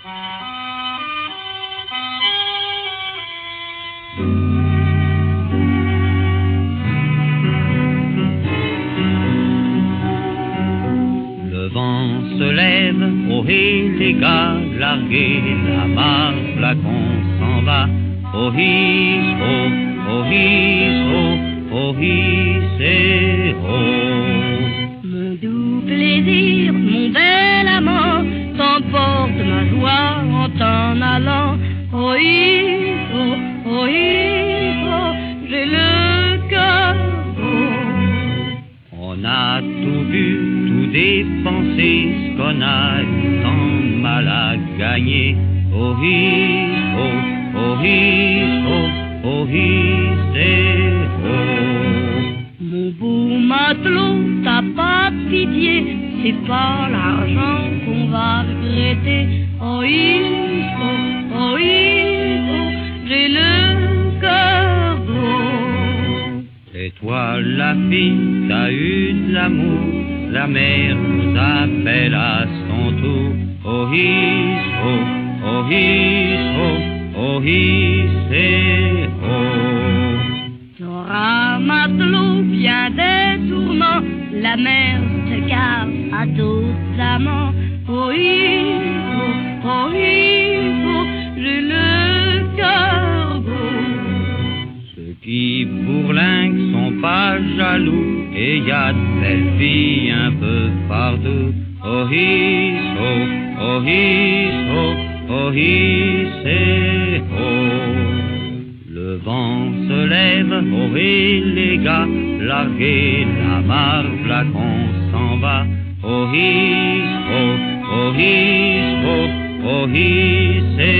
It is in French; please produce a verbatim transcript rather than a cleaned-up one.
Le vent se lève, oh hé les gars, larguez la marque, là qu'on s'en va. Oh hi, oh, oh hi, oh, oh hi, c'est oh. Mon doux plaisir, mon bel amant, t'emporte ma joie en t'en allant. Oh hi, oh, oh hi, oh, j'ai le cœur beau. On a tout vu, tout dépensé, ce qu'on a eu tant de mal à gagner. Oh hi, oh, oh hi, oh, oh hi, c'est oh. Mon beau matelot, t'as pas de pitié, c'est pas l'argent qu'on va regretter. Oh hi, oh, oh hi, oh, j'ai le cœur beau. Et toi la fille, t'as eu de l'amour, la mer nous appelle à son tour. Oh hi, oh, oh hi, oh, oh hi, c'est oh. T'auras matelot bien des tourments, la mer te garde à d'autres amants. Oh hi, oh, oh hi, oh, j'ai le cœur beau. Ceux qui bourlinguent sont pas jaloux, et y a de belles filles un peu partout. Oh hi, oh, oh hi, oh, oh hi, c'est oh. Le vent se lève, oh et les gars, larguez la marque, là qu'on s'en va. Oh hi, oh, oh hi, oh, oh hi, c'est